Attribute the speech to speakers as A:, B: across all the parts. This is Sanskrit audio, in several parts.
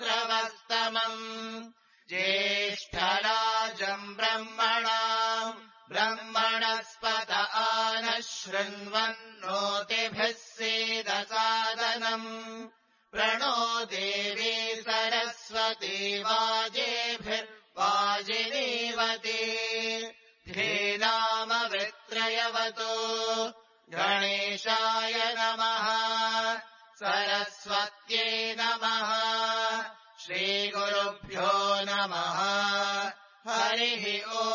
A: श्रवस्तमम् ज्येष्ठराजम् ब्रह्मणस्पत आनः शृण्वन्नोतिभिः सीदसादनम् प्रणो देवी सरस्वती वाजेभिर्वाजिनीवती धेनामवित्रयवतो गणेशाय नमः सरस्वत्यै नमः श्रीगुरुभ्यो नमः हरिः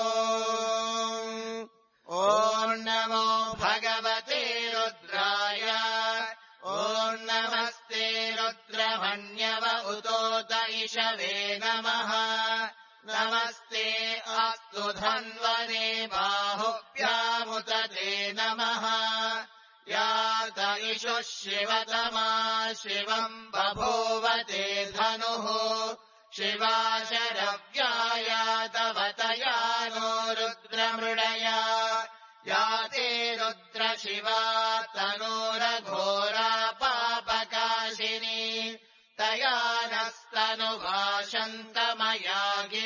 A: ॐ नमो भगवते रुद्राय ॐ नमस्ते रुद्रमन्यव उतोत इषवे नमः नमस्ते अस्तु धन्वने बाहुभ्यामुत ते नमः यात इषुः शिवतमा शिवम् बभूव ते धनुः शिवा शरव्यायातवतया नो रुद्रमृडया याते रुद्रशिवा तनूरघोरा पापकाशिनी तया नस्तनुभाषन्तमया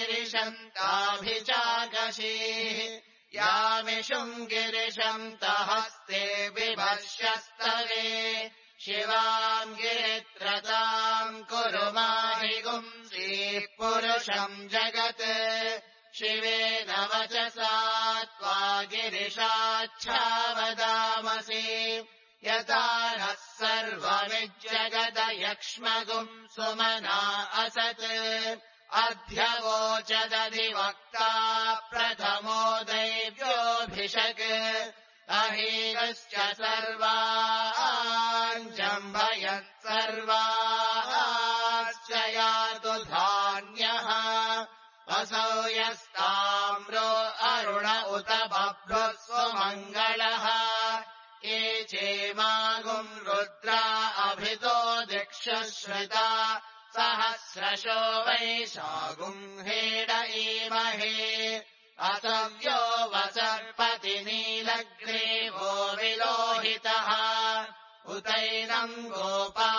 A: गिरिशन्ताभिचाकशीः यामिषुम् गिरिशन्तहस्ते बिभर्ष्यस्तवे शिवाम् गिरित्रताम् कुरु माहिगुंसीः पुरुषम् जगत् शिवेन वचसा त्वा गिरिशाच्छावदामसि यथा नः सर्वमिज्जगदयक्ष्मगुम् सुमना असत् अध्यवोचदधिवक्ता प्रथमो दैव्योऽभिषक् अहीनश्च सर्वाञ्जम्भयन् सर्वाश्च यातु धान्यः असौ यस्ताम्रो अरुण उत बभ्रुः सुमङ्गलः ये चेमागुम् रुद्रा अभितो दिक्षुश्रिता सहस्रशो वैशागुम् हेडईमहे असव्यो वसर्पति नीलग्रीवो विलोहितः उतैनम् गोपा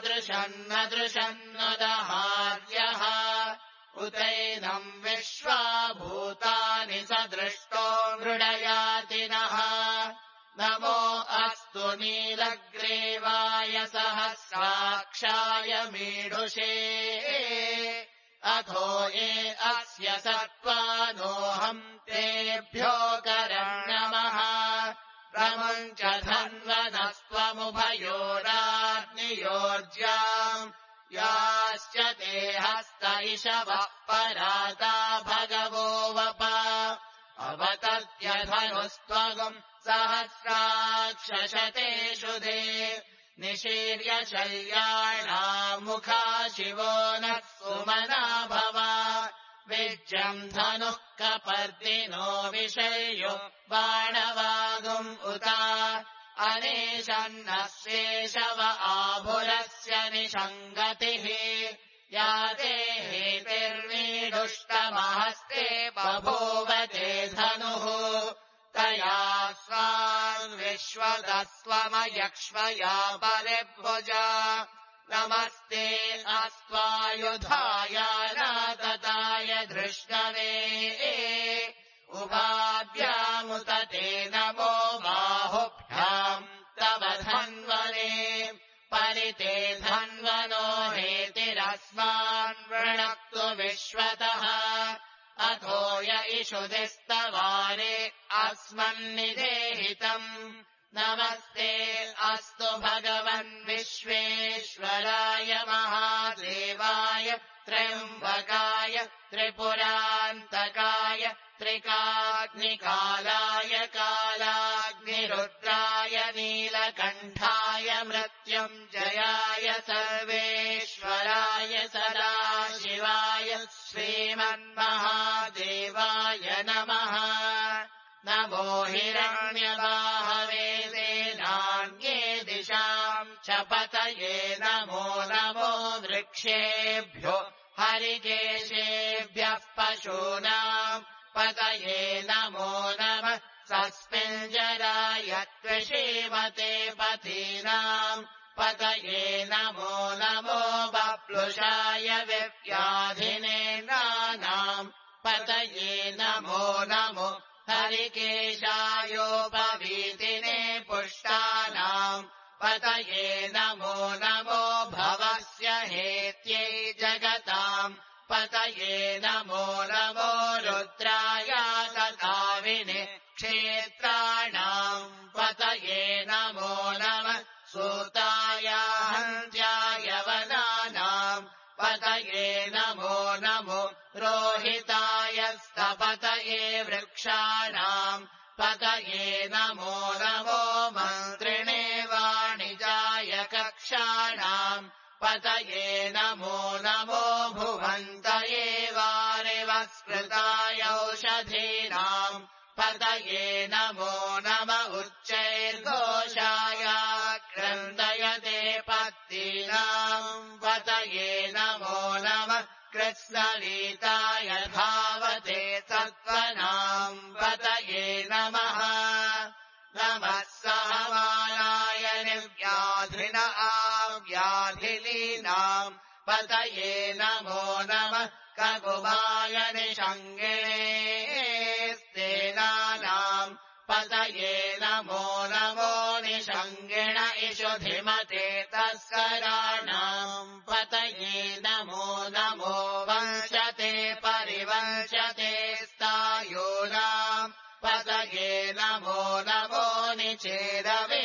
A: अदृशन्नदहार्यः उतैनम् विश्वाभूतानि सदृष्टो मृडयातिनः नमो अस्तु नीलग्रीवाय सहस्राक्षाय मीढुषे अथो ये अस्य सत्त्वानोऽहम् तेभ्यो करण्यमः प्रमुञ्च धन्वनस्त्वमुभयोराग्नियोर्ज्याम् याश्च ते हस्त इषवः पराता भगवो वप अवतत्यधनुस्त्वगुम् सहस्राक्षशतेषु दे निशीर्य शल्याणाम् मुखा शिवो नः सुमना भव विज्यम् धनुः कपर्दिनो विषयो बाणवागुम् उत अनेशन्नः शेषव आभुरस्य निषङ्गतिः या ते हेतिर्मीढुष्टमहस्ते बभूव ते धनुः तया स्वान् विश्वदस्वमयक्ष्मया परिभुजा नमस्ते अस्त्वायुधाय नागताय धृष्णवे उभाभ्यामुत ते नमो बाहुभ्याम् तव धन्वने परिते धन्वनो हेतिरस्मान् वृणक्तु विश्वतः अथो य इषुदिस्तवारे अस्मन्निदेहितम् नमस्ते अस्तु भगवन् विश्वेश्वराय महादेवाय त्र्यम्बकाय त्रिपुरान्तकाय त्रिकाग्निकालाय कालाग्निरुद्राय नीलकण्ठाय मृत्युञ्जयाय सर्वेश्वराय सदाशिवाय श्रीमन्महादेवाय नमः नमो हिरण्यबाहवे सेनान्ये दिशाम् च पतये नमो नमो वृक्षेभ्यो हरिकेशेभ्यः पशूनाम् पतये नमो नमः सस्मिञ्जराय त्विषीमते पथीनाम् पतये नमो नमो बप्लुषाय विव्याधिने नानाम् पतये नमो नमो हरिकेशायोपवीतिने पुष्टानाम् पतये नमो नमो भवस्य हेत्यै जगताम् पतये नमो नमो रुद्राय तथाविने क्षेत्राणाम् पतये नमो नमः सूताय हन्त्याय वनानाम् पतये नमो नमो रोहिताय स्तपतये वृक्षाणाम् पतये नमो नमो मन्त्रिणे वाणिजाय कक्षाणाम् पतये नमो नमो भुवन्तये वारिवस्कृताय औषधीनाम् पतये नमो नम उच्चैर्घोषाय क्रन्दयते पत्तीनाम् पतये नमो नमः कृत्स्नलीताय धावते सत्त्वनाम् पतये नमः नमः सहमानाय निर्व्याधिन आव्याधिलीनाम् पतये नमो नमः ककुमाय निषङ्गिणेस्तेनानाम् पतये नमो नमो निषङ्गिण इषुधिमते तस्कराणाम् पतये नमो नमो वंशते परिवंशते स्थायूनाम् पतये नमो नमो निचेरवे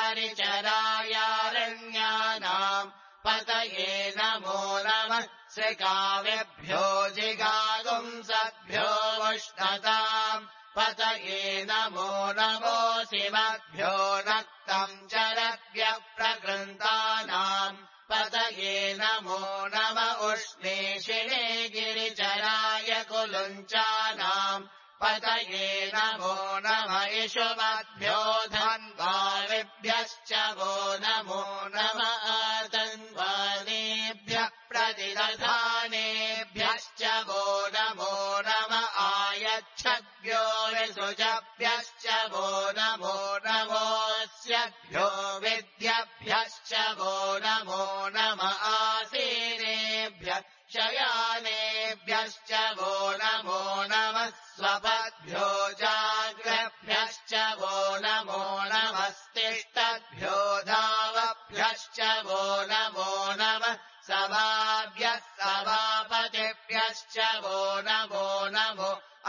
A: परिचरायारण्यानाम् पतये नमो नमः श्रिकाव्यभ्यो जिगागुंसभ्यो उष्णताम् पतये नमो नमो सिमभ्यो रक्तम् चरभ्यः प्रकृन्तानाम् पतये नमो नम उष्णेशिने गिरिचराय कुलुञ्चानाम् पतये नमो नम इषुमभ्यो धन्वाविभ्यश्च वो नमो नम आतन्वानेभ्यः प्रतिदधानेभ्यश्च वो नमो नम आयच्छद्भ्यो विसृजभ्यश्च वो नमो नमोऽस्यभ्यो विद्यभ्यश्च वो नमो नम आसीनेभ्यः शयानेभ्यश्च वो नमो नमः स्वपद्भ्यो जाग्रभ्यश्च वो नमो नमस्तिष्ठद्भ्यो धावभ्यश्च वो नमो नमः समाभ्यः सभापतिभ्यश्च वो नमो नमो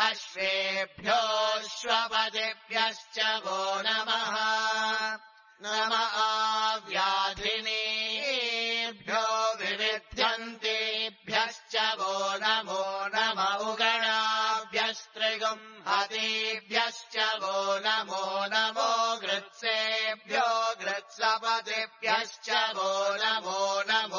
A: अश्वेभ्योऽश्वपतिभ्यश्च वो नमः नम आव्याधिनेभ्यो विविध्यन्तेभ्यश्च वो नमो नम उगणाभ्यस्त्रिगुम् हतेभ्यश्च वो नमो नमो गृत्सेभ्यो गृत्सपतिभ्यश्च वो नमो नमो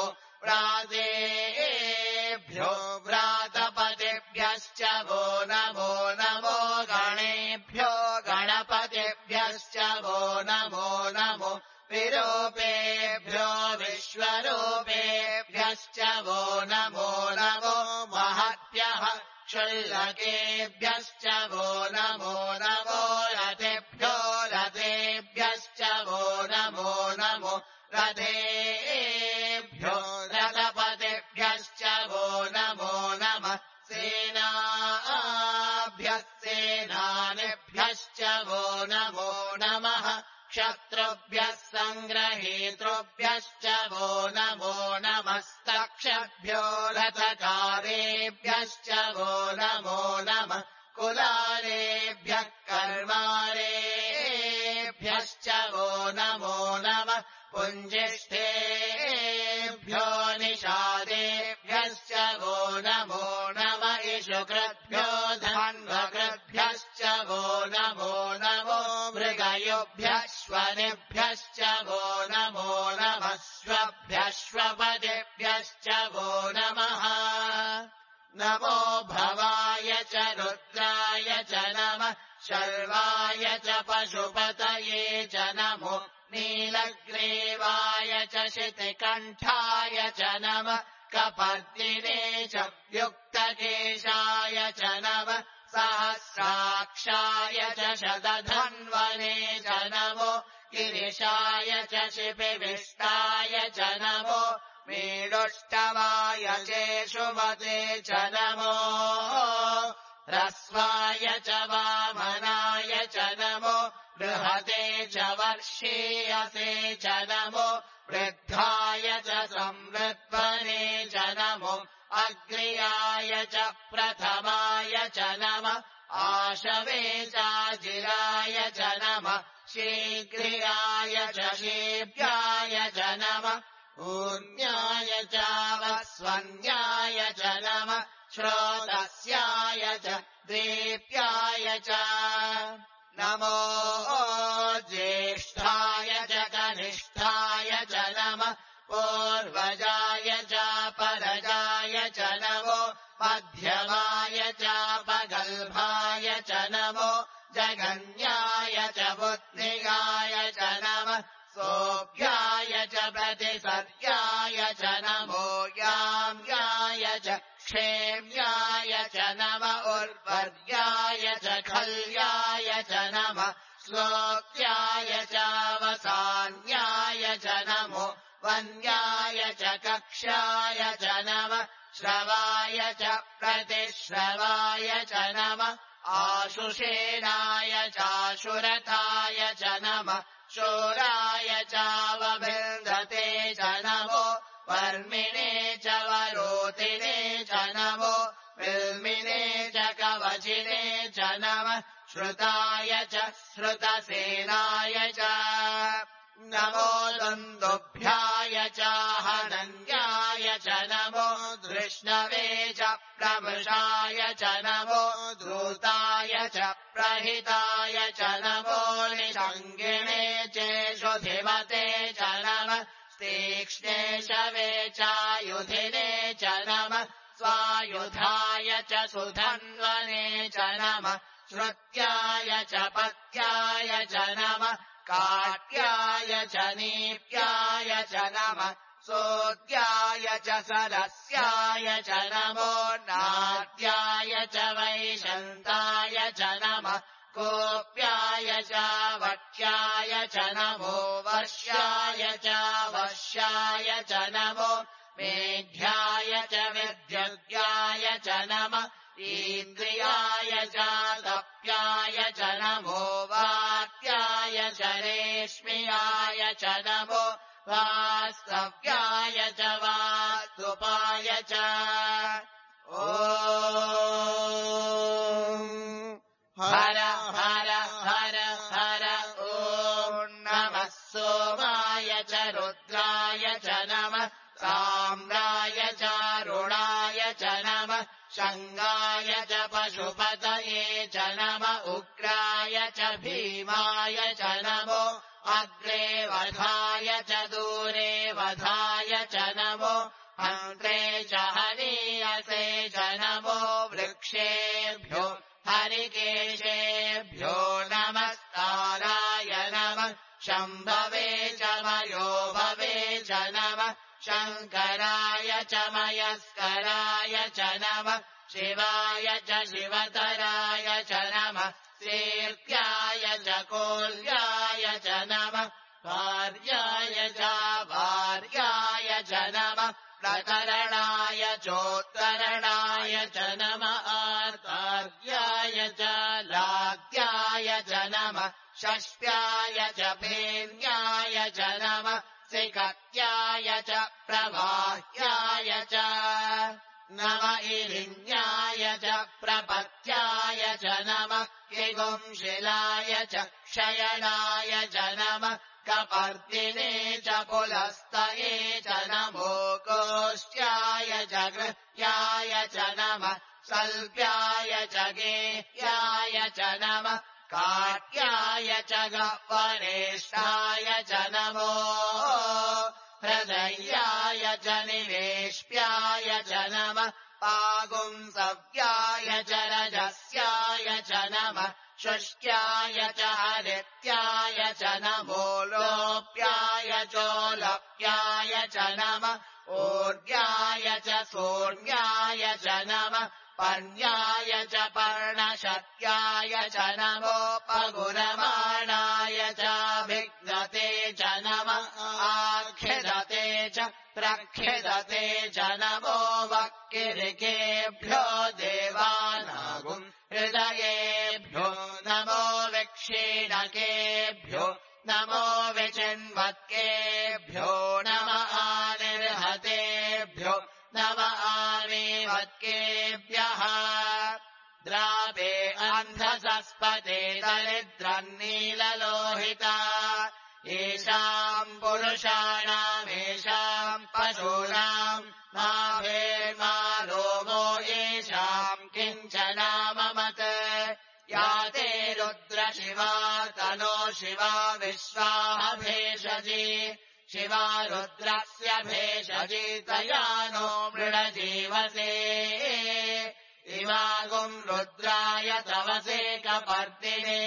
A: व्रातेभ्यो व्रातपतिभ्यश्च वो नमो नमो गणेभ्यो गणपतिभ्यश्च वो नमो नमो विरूपेभ्यो विश्वरूपेभ्यश्च वो नमो नमो महद्भ्यः क्षुल्लकेभ्यश्च वो नमो नमो रथेभ्यो रथेभ्यश्च वो नमो नमो रथेभ्यो रथपतिभ्यश्च वो नमो नमः सेनाभ्यः सेनानिभ्यश्च वो नमो नमः क्षत्रुभ्यः सङ्ग्रहेतृभ्यश्च वो नमो नमस्तक्षभ्यो रथकारेभ्यश्च वो नमो नमः कुलालेभ्यः कर्मारेभ्यश्च वो नमो नमः पुञ्जिष्ठेभ्यो निषादेभ्यश्च वो नमो नम इषुकृद्भ्यो धन्वकृद्भ्यश्च वो नमो नमो मृगयुभ्यश्वनिभ्यश्च वो नमो नमः स्वभ्यश्वपतिभ्यश्च वो नमः नमो भवाय च रुद्राय च नमः शर्वाय च पशुपतये च नमो नीलग्रीवाय च शितिकण्ठाय च नमः कपर्दिने च युक्तकेशाय च नमः सहस्राक्षाय च शतधन्वने च नमो गिरिशाय च शिपिविष्टाय च नमो मीडुष्टवाय चेषुमते च नमो ह्रस्वाय च वामनाय च नमो बृहते च वर्षीयसे च नमो वृद्धाय च संवृत्पने च नमो अग्र्याय च प्रथमाय च नमः आशवे चाजिराय च नमः शीघ्रियाय च शीभ्याय च नमः ऊर्ण्याय चावस्वन्याय च नमः श्रोतस्याय च दीप्याय च नमो ज्येष्ठाय च कनिष्ठाय च नमः पूर्वजाय चापरजाय च नमो मध्यमाय चापगल्भाय च नमो जगन्याय च बुद्धिगाय च नमः सोऽभ्याय च प्रतिसर्याय च नमो याम्याय च क्षेम्याय च नम उर्वर्याय च खल्याय च नमः श्लोक्याय चावसान्याय च नमो वन्याय च कक्ष्याय च नमः श्रवाय च प्रतिश्रवाय च नमः आशुषेणाय चाशुरथाय च नमः शूराय चावभिन्दते च नमो वर्मिणे च वरोतिने च नमो विल्मिने च कवचिने च नमः श्रुताय च श्रुतसेनाय च नमो दुन्दुभ्याय च हनन्याय च नमो धृष्णवे च प्रमृषाय च नमो धूताय च प्रहिताय च नमो निषङ्गिणे चेषुधिमते च नमः तीक्ष्णे शवे चायुधिने च नमः स्वायुधाय च सुधन्वने च नमः श्रुत्याय च पत्याय च नमः काट्याय च नीप्याय च नमः सोद्याय च सरस्याय च नमो नाट्याय च वैशन्ताय च नमः कोप्याय च वक्ष्याय च नमो वर्ष्याय च वश्याय च नमो मेढ्याय च विद्युद्याय च नमः इन्द्रियाय च तप्याय च नमो वात्याय च रेश्म्याय च नमो वास्तव्याय च वास्तुपाय च ॐ हर हर हर हर ॐ नमः सोमाय च रुद्राय च नमः साम्राय चारुणाय च नमः शङ्गाय च पशुपतये च नमः उग्राय च भीमाय च नमो अग्रे वधाय च दूरे वधाय च नमो हन्त्रे च हनीयसे च नमो वृक्षेभ्यो हरिकेशेभ्यो नमस्काराय नमः शम्भवे च मयोभवे च नमः शङ्कराय च मयस्कराय च नमः शिवाय च शिवतराय च नमः शीर्ष्याय च कोल्याय च नमः भार्याय च भार्याय च नमः प्रतरणाय चोत्तरणाय च नमः आर्तार्याय च लाद्याय च नमः षष्ट्याय च भेन्याय च नमः सिकत्याय च प्रवाह्याय च नम इलिन्याय च प्रपत्याय च नमः किगुंशिलाय च क्षयणाय च नमः कपर्दिने च पुलस्तये च नमो गोष्ट्याय च गृह्याय च नमः सल्प्याय च गेह्याय च नमः काट्याय च गह्वरेष्ठाय च नमो हृदयाय च निवेश्याय च नमः पागुंसव्याय च रजस्याय च नमः शुष्क्याय च हरित्याय च नमो लोप्याय चोलप्याय च नमः ऊर्ध्याय च सोर्म्याय च नमः पर्ण्याय च पर्णशक्याय च नमो पगुरमाणाय च प्रख्यदते च नम आख्यदते च प्रख्यदते च नमो वक्किरिकेभ्यो देवानागुम् हृदयेभ्यो नमो विक्षीणकेभ्यो नमो विचिन्वत्केभ्यो नम आनिर्हतेभ्यो नम आनीवत्केभ्यः द्रावे अन्धसस्पते दरिद्रन्नीललोहिता येषाम् पुरुषाणामेषाम् पशूनाम् माभेर्मा रोमो येषाम् किञ्चनाममत् या ते रुद्रशिवा तनो शिवा विश्वाः भेषजी शिवा रुद्रस्य भेषजी तया नो मृडजीवसे इमागुम् रुद्राय तवसे कपर्दिने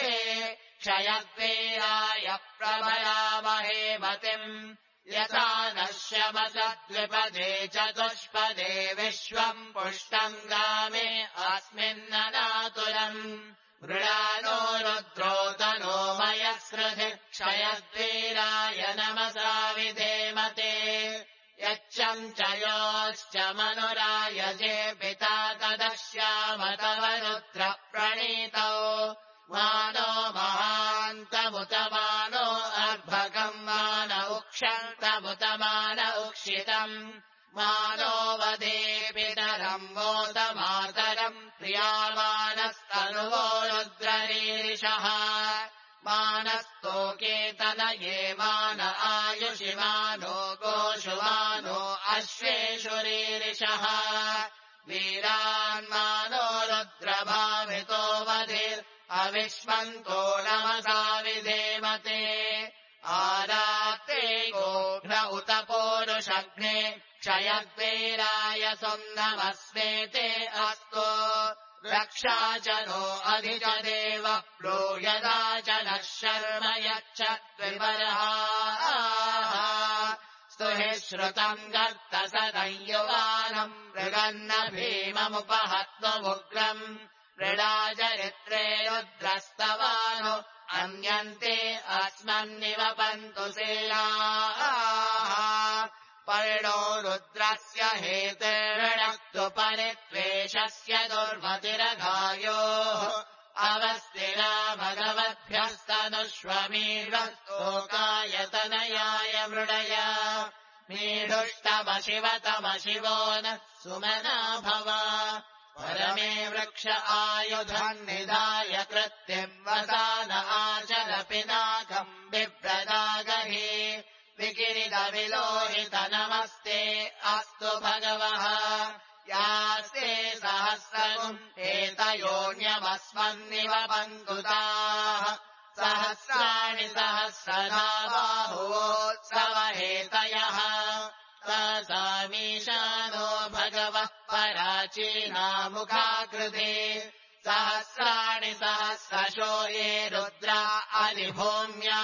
A: क्षयद्वीराय प्रभयामहे मतिम् यथा नश्यमसद्विपदे चतुष्पदे विश्वम् पुष्टम् गामे अस्मिन्ननातुलम् मृडानो रुद्रो तनो मयस्कृधि क्षयद्वीराय नमसा विधेमते यच्छम् च योश्च मनुरायजे पिता तदश्याम तव रुद्र प्रणीतौ मानो महान्तमुत मानो अर्भकम् मान उक्षन्तमुत मान उक्षितम् मानो वदे पितरम् वोत मातरम् प्रियामानस्तनुवो रुद्ररीरिषः मानस्तोकेतनये मान आयुषि मानो गोषु मानो अश्वेषु रीरिषः वीरान्मानो रुद्रभावितो वधिर् अविश्वन्तो नमसा विधेमते आराते गोघ्न उत पोरुषग्ने क्षयद्वीराय सुम्नमस्मेते अस्तु रक्षा च नो अधिच देव प्रो यदा च नः शर्म यच्छ द्विबर्हाः स्तुहि श्रुतम् गर्त सदयुवानम् मृगन्न भीममुपहत्वमुग्रम् मृडाचरित्रे रुद्रस्तवानो अन्यन्ते अस्मन्निवपन्तु सेनाः पर्णो रुद्रस्य हेतेर्णक्तु परित्वेषस्य दुर्मतिरघायोः अवस्तिरा भगवद्भ्यस्तनुष्वमीढस्तोकायतनयाय मृडय मीढुष्टमशिवतमशिवो नः सुमना भव परमे वृक्ष आयुधम् निधाय कृत्तिम् वसान आचर पिनाकम् बिभ्रदागहि विकिरितविलोहित नमस्ते अस्तु भगवः यास्ते सहस्रगुम् एतयोन्यमस्मन्निव पङ्कुताः सहस्राणि सहस्रनाबाहुवोत्सवहेतयः सामीशानो भगवः पराचीनामुखाकृते सहस्राणि सहस्रशो ये रुद्रा अधिभूम्या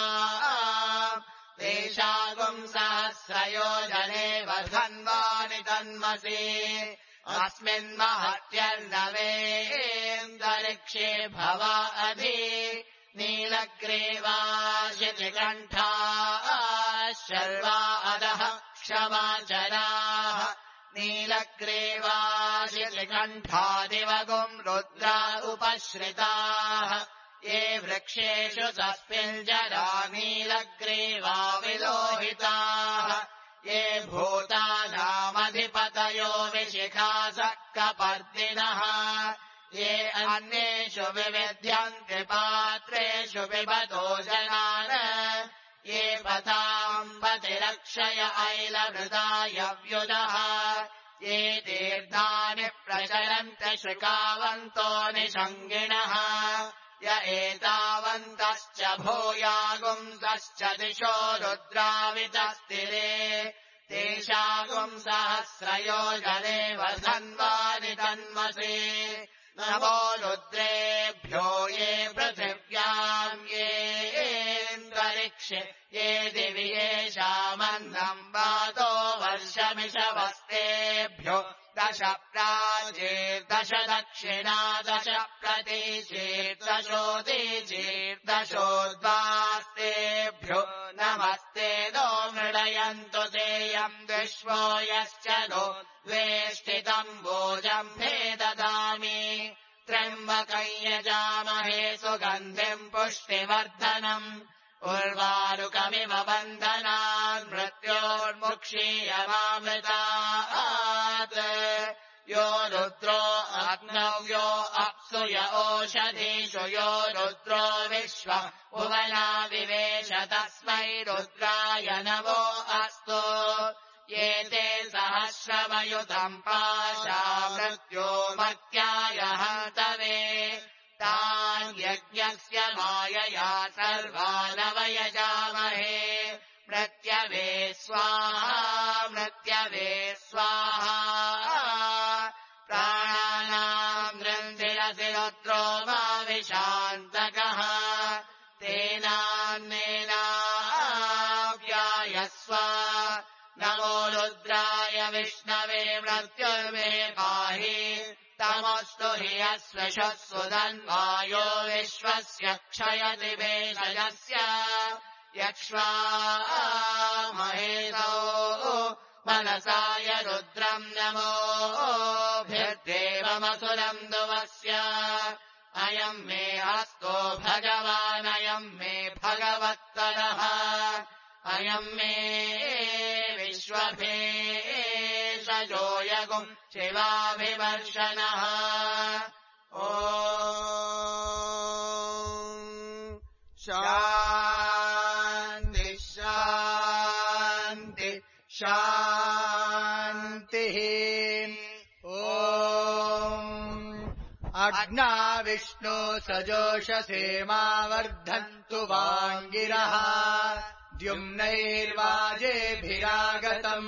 A: तेषागुम् सहस्रयोजने वधन्वानि तन्मसि अस्मिन्महत्यर्णवेन्दरिक्षे भव अधि नीलग्रीवाशितिकण्ठाः शर्वा अधः क्षमाचराः नीलग्रीवाशितिकण्ठादिवगुम् रुद्रा उपश्रिताः ये वृक्षेषु सस्मिञ्जरा नीलग्रीवा विलोहिताः ये भूतानामधिपतयो विशिखासः कपर्दिनः ये अन्येषु विविध्यन्ति पात्रेषु पिबतो जनान् ये पताम्बतिरक्षय ऐलवृताय व्युदः ये तीर्थानि प्रचरन्ति श्रिकावन्तो निषङ्गिणः य एतावन्तश्च भूयागुंसश्च दिशो रुद्रावितस्तिरे तेषागुम् सहस्रयोजने वधन्वानि तन्मसि नमो रुद्रेभ्यो ये पृथिव्याम् येऽन्तरिक्षे ये दिवि येषामन्नम् वातो वर्षमिषवस्तेभ्यो दश प्राजापत्येभ्यो ऊर्जीर्दश दक्षिणा दश प्रतीचीर्दशोदीचीर्दशोद्वास्तेभ्यो नमस्ते नो मृडयन्तु तेयम् विश्वो यश्च नो वेष्टितम् भोजम्भे ददामि त्र्यम्बकम् यजामहे सुगन्धिम् पुष्टिवर्धनम् उर्वारुकमिव बन्धनान् मृत्योर्मुक्षीयमामृतात् यो रुद्रो अग्नौ यो अप्सु य ओषधीषु यो रुद्रो विश्व भुवना विवेश तस्मै रुद्राय नमो अस्तु ये ते सहस्रमयुतम् पाशा मृत्यो मर्त्याय हन्तवे तान् यज्ञस्य मायया सर्वानवयजामहे मृत्यवे स्वाहा मृत्यवे स्वाहा प्राणानाम् गृन्थिरसि रुद्रो मा विशान्तकः तेनान्नेनाव्यायस्व नमो रुद्राय विष्णवे मृत्युर्मे पाहि तमस्तु हि यस्विषस्सु धन्वायो विश्वस्य क्षयति भेषजस्य यक्ष्वामहेतो मनसाय रुद्रम् नमोभिर्देवमसुरम् दुवस्य अयम् मे हस्तो भगवानयम् मे भगवत्तरः अयम् मे विश्वभेषजो यगुम् शिवाभिवर्षणः ॐ शान्ति शान्ति शान्तिः ॐ अग्ना विष्णु सजोषसे मा वर्धन्तु वाङ्गिरः द्युम्नैर्वाजेभिरागतम्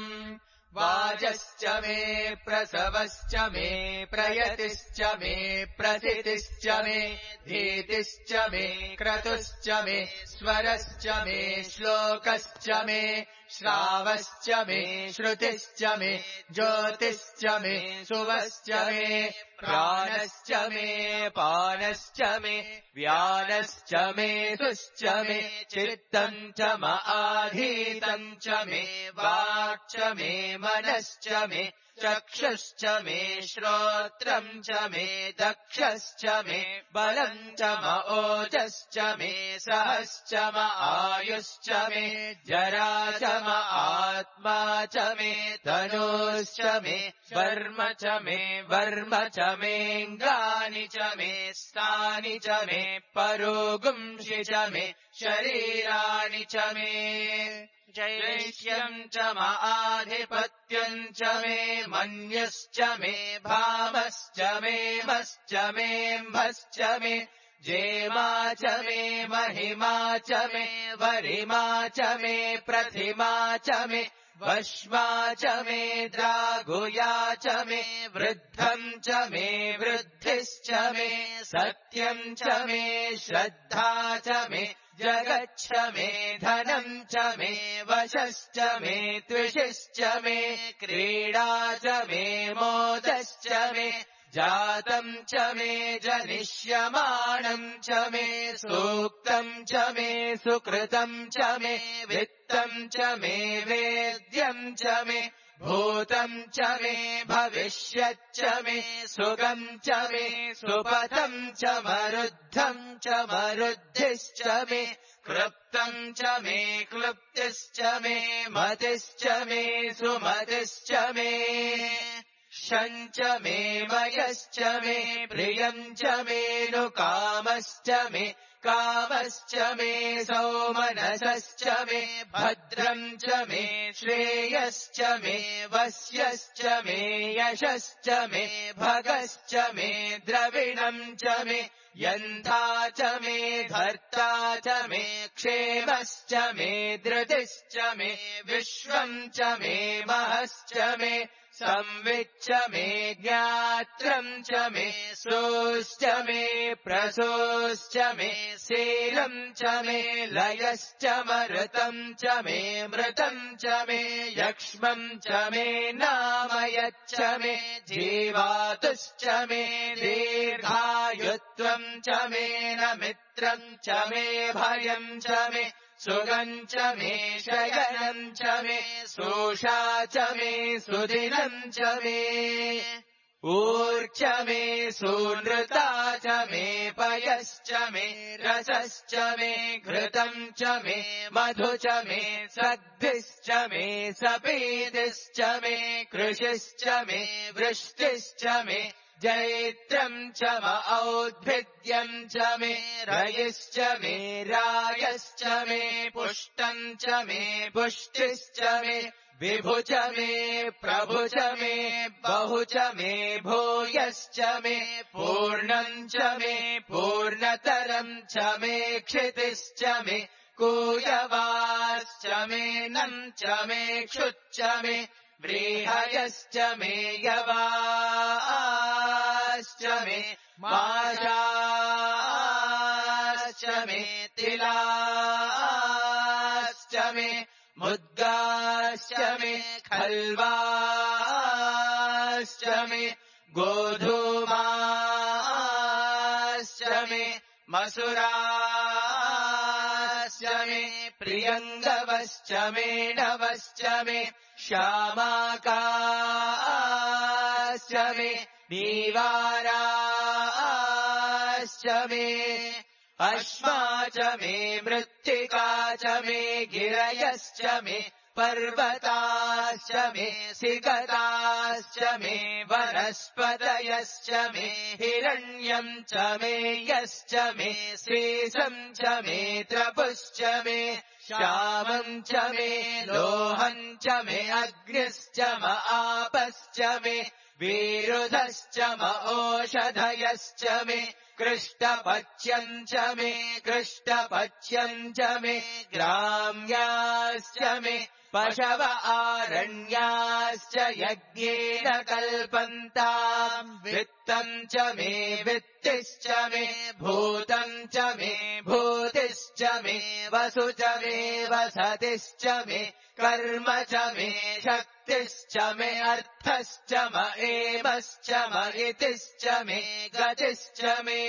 A: वाजश्च मे प्रसवश्च मे प्रयतिश्च मे प्रथितिश्च मे धीतिश्च मे क्रतुश्च मे स्वरश्च मे श्लोकश्च मे श्रावश्च मे श्रुतिश्च मे ज्योतिश्च मे सुवश्च मे प्राणश्च मे पानश्च मे व्यानश्च मे सुश्च मे चित्तम् च म आधीतम् च मे वाक् च मे मनश्च मे चक्षुश्च मे श्रोत्रम् च मे दक्षश्च मे बलम् च म ओजश्च मे सहश्च म आयुश्च मे जरा च म आत्मा च मे तनूश्च मे वर्म च मे वर्म च मेऽङ्गानि च मे स्थानि च मे परोगुंषि च मे शरीराणि च मे जैष्यम् च म आधिपत्यम् च मे मन्युश्च मे भामश्च मे मश्च मेऽम्भश्च मे जेमा च मे महिमा च मे वरिमा च मे प्रतिमा च मे वश्मा च मे द्रागुया च मे वृद्धम् च मे वृद्धिश्च मे सत्यम् च मे श्रद्धा च मे जगच्छ मे धनम् च मे वशश्च मे त्विषिश्च मे क्रीडा च मे मोदश्च मे जातम् च मे जनिष्यमाणम् च मे सूक्तम् च मे सुकृतम् च मे वित्तम् च मे वेद्यम् च मे भूतम् च मे भविष्यच्च मे सुगम् च मे सुपथम् च मरुद्धम् च मरुद्धिश्च मे क्लृप्तम् च मे क्लृप्तिश्च मे मतिश्च मे सुमतिश्च मे शञ्च मे मयश्च मे प्रियम् च मे नुकामश्च मे कामश्च मे सौमनसश्च मे भद्रम् च मे श्रेयश्च मे वस्यश्च मे यशश्च मे भगश्च मे द्रविणम् च मे यन्था च मे धर्ता च मे क्षेमश्च मे धृतिश्च मे विश्वम् च मे महश्च मे
B: संविच्च मे ज्ञात्रम् च मे सोश्च मे प्रसोश्च मे शीलम् च मे लयश्च मरुतम् च मे मृतम् च मे यक्ष्मम् च मे नामयच्च मे जीवातुश्च मे दीर्घायुत्वम् च मे न मित्रम् च मे भयम् च मे सुगम् च मे शयनम् च मे सोषा च मे सुदिनम् च मे ऊर्च मे सूनृता च मे पयश्च मे रसश्च मे घृतम् च मे मधु च मे सद्भिश्च मे सपीतिश्च मे कृषिश्च मे वृष्टिश्च मे जैत्रम् च औद्भिद्यम् च मे रयिश्च मे रायश्च मे पुष्टम् च मे पुष्टिश्च मे विभु च मे प्रभु च मे बहु च मे भूयश्च मे पूर्णम् च मे पूर्णतरम् च मे क्षितिश्च मे कूयवाश्च मे नम् च मे क्षुच्च मे व्रीहयश्च मे यवाश्च मे माशाश्च मे तिलाश्च मे मुद्गाश्च मे खल्वाश्च मे गोधूमाश्च मे मसुराश्च मे प्रियङ्गवश्च मे नवश्च मे श्यामाकाश्च मे नीवाराश्च मे अश्मा च मे मृत्तिका च मे गिरयश्च मे पर्वताश्च मे सिकताश्च मे वनस्पतयश्च मे हिरण्यम् च मे यश्च मे शेषम् च मे त्रपुश्च मे श्यामम् च मे लोहम् च मे अग्निश्च म आपश्च मे विरुधश्च म ओषधयश्च मे कृष्टपच्यम् च मे कृष्टपच्यम् च मे ग्राम्याश्च मे पशव आरण्याश्च यज्ञेन कल्पन्ताम् वित्तम् च मे वित्तिश्च मे भूतम् च मे भूतिश्च मे वसु च मे वसतिश्च मे कर्म च मे शक्तिश्च मे अर्थश्च म एमश्च म इतिश्च मे गतिश्च मे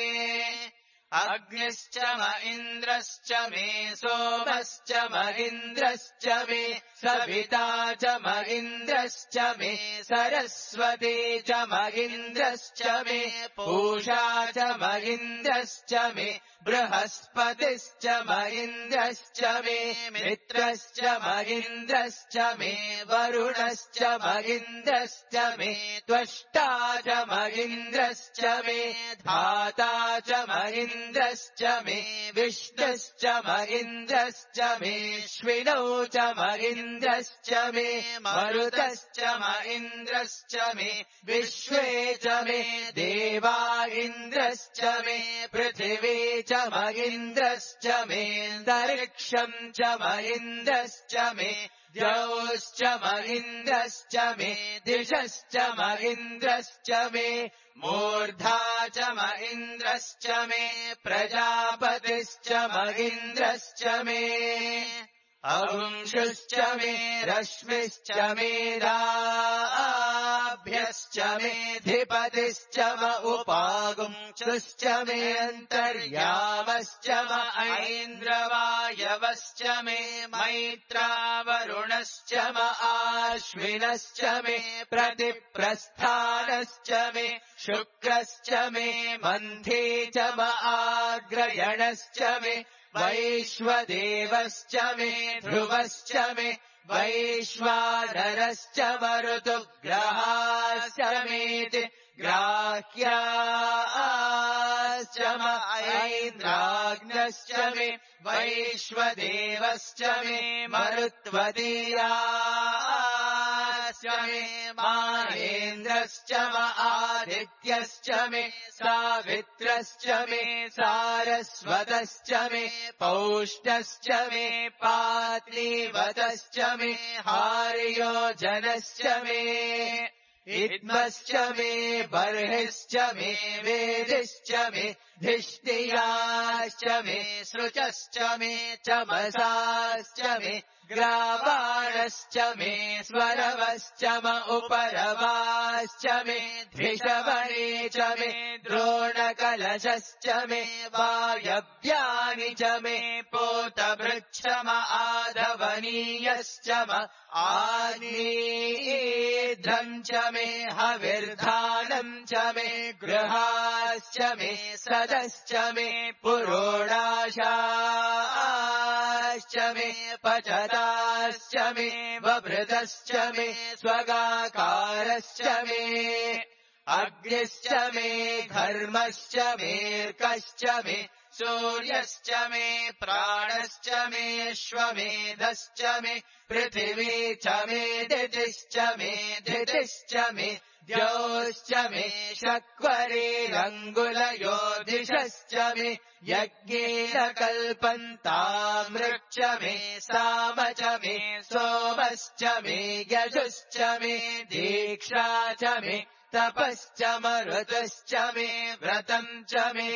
B: अग्निश्च म इन्द्रश्च मे सोमश्च म इन्द्रश्च मे सविता च म इन्द्रश्च मे सरस्वती च म इन्द्रश्च मे पूषा च म इन्द्रश्च मे बृहस्पतिश्च म इन्द्रश्च मे मित्रश्च म इन्द्रश्च मे वरुणश्च म इन्द्रश्च मे त्वष्टा च म इन्द्रश्च मे धाता च म इन्द्रश्च मे विष्णुश्च म इन्द्रश्च मे श्विनौ च म इन्द्रश्च मे मरुतश्च म इन्द्रश्च मे विश्वे च मे देवा इन्द्रश्च मे पृथिवी च म इन्द्रश्च मे अन्तरिक्षम् च म इन्द्रश्च मे द्यौश्च म इन्द्रश्च मे दिशश्च म इन्द्रश्च मे मूर्धा च म इन्द्रश्च मे प्रजापतिश्च म इन्द्रश्च मे अंशुश्च मे रश्मिश्च मे राभ्यश्च मे धिपतिश्च म उपागुंश्च मे अन्तर्यामश्च म ऐन्द्रवायवश्च मे मैत्रावरुणश्च म आश्विनश्च मे प्रतिप्रस्थानश्च मे शुक्रश्च मे मन्थे च म आग्रयणश्च मे वैश्वदेवश्च मे ध्रुवश्च मे वैश्वानरश्च मरुतुग्रहाश्च मेति ग्राह्याश्च म ऐन्द्राग्नश्च मे वैश्वदेवश्च मे मरुत्वदीयाश्च मे माहेन्द्रश्च म आदित्यश्च मे सावित्रश्च मे सारस्वतश्च मे पौष्टश्च मे पात्लीवतश्च मे हार्योजनश्च मे इद्मश्च मे बर्हिश्च मे वेदिश्च मे धिष्टियाश्च मे सृचश्च मे चमसाश्च मे ग्रावाणश्च मे स्वरवश्च म उपरवाश्च मे धिषवणे च मे द्रोणकलशश्च मे वायव्यानि च मे पोतभृच्छ म आधवनीयश्च म आग्नेयेध्रम् च मे हविर्धानम् च मे गृहाश्च मे सदश्च मे पुरोडाशाश्च मे पचताश्च मे वभृतश्च मे स्वगाकारश्च मे अग्निश्च मे घर्मश्च मेऽर्कश्च मे सूर्यश्च मे प्राणश्च मे श्वमेधश्च मे पृथिवी च मे दितिश्च मे धितिश्च मे द्यौश्च मे शक्वरेरङ्गुलयोधिषश्च मे यज्ञेन कल्पन्तामृक्ष मे साम च मे सोमश्च मे यजुश्च मे दीक्षा च मे तपश्च मरुतश्च मे व्रतम् च मे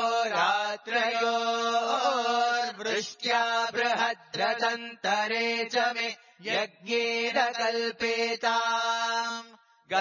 B: होरात्रयोर्वृष्ट्या बृहद्रतन्तरे च मे यज्ञेन कल्पेताम्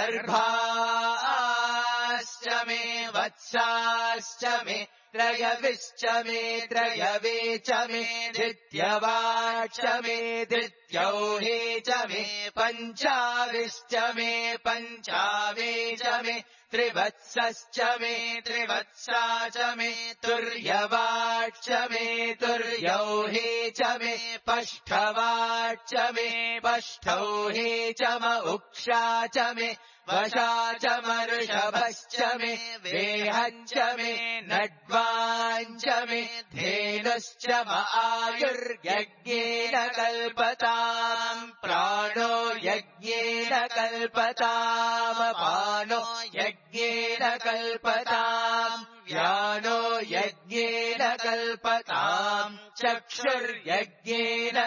B: गर्भाश्च मे वत्साश्च मे त्रयविश्च मे त्रयवे च मे धृत्यवाक्ष मे धृत्यौहे च मे पञ्चाविश्च मे पञ्चावे च मे त्रिवत्सश्च मे त्रिवत्सा च मे तुर्यवाक्ष मे तुर्यौहे च मे पष्ठवाक्ष मे पष्ठौहे च म उक्षा च मे वशा च मऋषभश्च मे वेहञ्च मे नड्वाञ्च मे धेनुश्च म आयुर्यज्ञेन कल्पताम् प्राणो यज्ञेन कल्पतामपानो यज्ञेन कल्पताम् व्यानो यज्ञेन कल्पताम् चक्षुर्यज्ञेन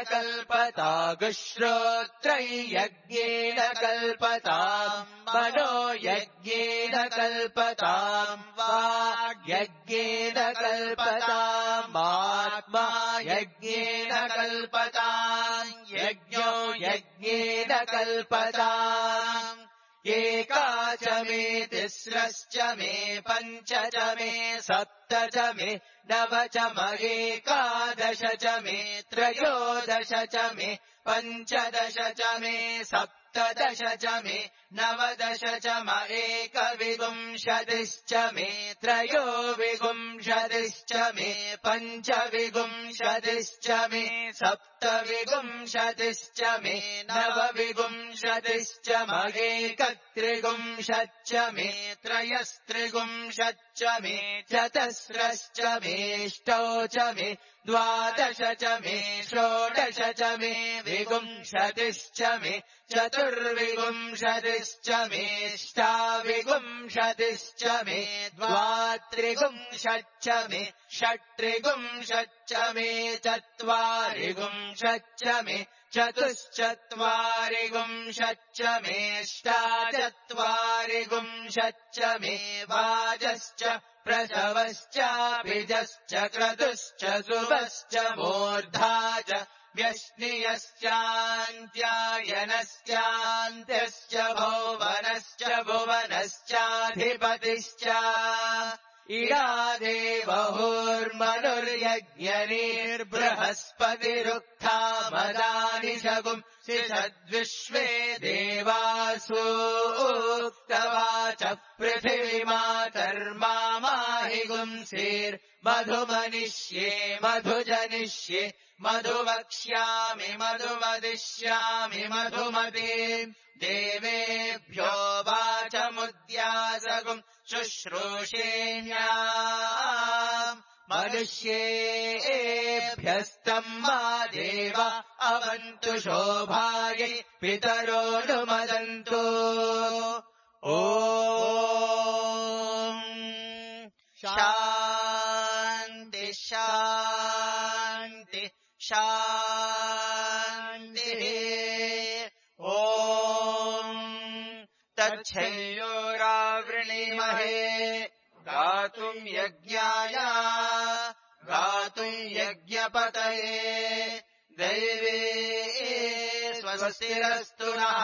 B: कल्पतागुश्रोत्रैर्यज्ञेन कल्पताम् मनो यज्ञेन कल्पताम् वाग्यज्ञेन कल्पताम् आत्मा यज्ञेन कल्पताम् यज्ञो यज्ञेन कल्पताम् एका च मे तिस्रश्च मे पञ्च च मे सप्त च मे नव च म एकादश च मे त्रयोदश च मे पञ्चदश च मे सप्तदश च मे नवदश च म एकविंशतिश्च मे त्रयोविंशतिश्च मे पञ्चविंशतिश्च मे सप्तविंशतिश्च मे नवविंशतिश्च म एकत्रिंशच्च मे त्रयस्त्रिंशच्च मे चतस्रश्च मेष्टौ च मे द्वादश च मे षोडश च मे विंशतिश्च मे चतुर्विंशतिश्च मेष्टाविंशतिश्च मे द्वात्रिंशच्च मे षट्त्रिंशच्च मे चत्वारिंशच्च मे चतुश्चत्वारिंशच्च मेष्टाचत्वारिंशच्च मे वाजश्च प्रसवश्चापिजश्च क्रतुश्च शुभश्च मूर्धा च व्यश्नियश्चान्त्यायनश्चान्त्यश्च भुवनश्च भुवनश्चाधिपतिश्च इडादेवहुर्मनुर्यज्ञनिर्बृहस्पतिरुक्था मदानि शगुम् शिषद्विश्वे देवासूक्तवाच पृथिवीमातर्मामाहिगुंसेर्मधुमनिष्ये मधुजनिष्ये मधुवक्ष्यामि मधुवदिष्यामि मधुमतीम् देवेभ्यो वाचमुद्यासगुम् शुश्रूषेण्याम् मनुष्येभ्यस्तम् मा देव अवन्तु शोभायै पितरोऽनुमदन्तु ॐ शान्ति शान्ति शान्तिः ॐ तत् अच्छयोरावृणीमहे गातुम् यज्ञाय गातुम् यज्ञपतये दैवे स्वस्तिरस्तु नः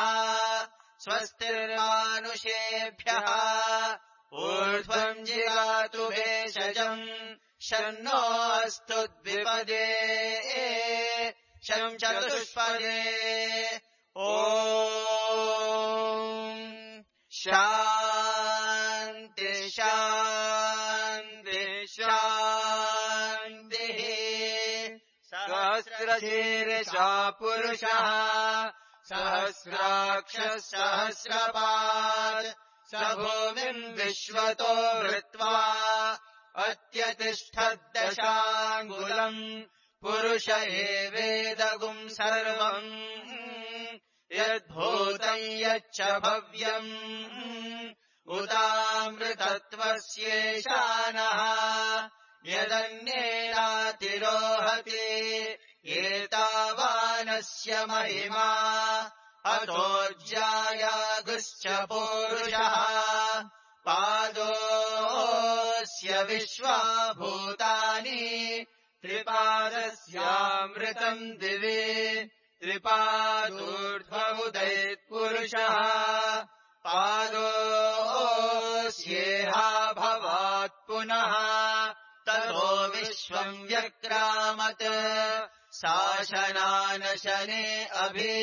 B: स्वस्तिर्मानुषेभ्यः ऊर्ध्वम् जिगातु भेषजम् शन्नो अस्तु द्विपदे शं चतुष्पदे ॐ शान्ति शान्ति शान्तिः सहस्रशीर्षा पुरुषः सहस्राक्षः सहस्रपात् स भूमिम् विश्वतो वृत्वा अत्यतिष्ठद्दशाङ्गुलम् पुरुष एवेदगुम् सर्वम् यद्भूतम् यच्च भव्यम् उतामृतत्वस्येशानः यदन्येनातिरोहति एतावानस्य महिमा अतोऽज्यायागुश्च पूरुषः पादोऽस्य विश्वाभूतानि त्रिपादस्यामृतम् दिवि त्रिपादूर्ध्वमुदैत्पुरुषः पादोऽस्येहा भवात् पुनः ततो विश्वम् व्यक्रामत् शासनानशने अभि